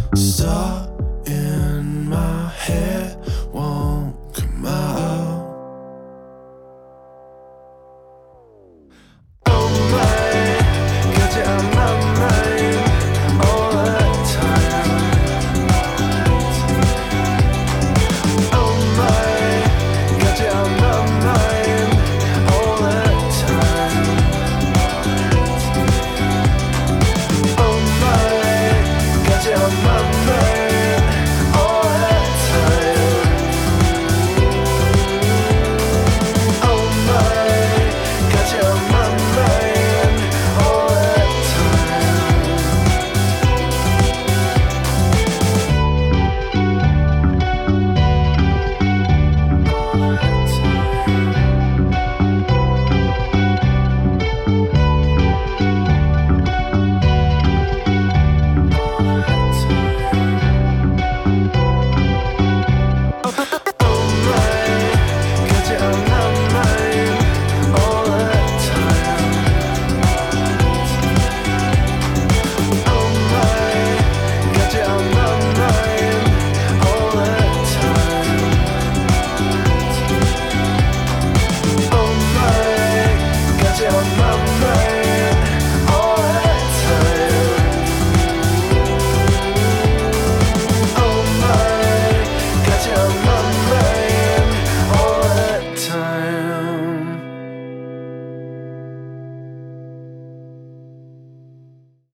Stuck in my head, won't come out. Oh my, got you on my mind all the time. Oh my, got you on my mind all the time. Oh my, got you on my mind.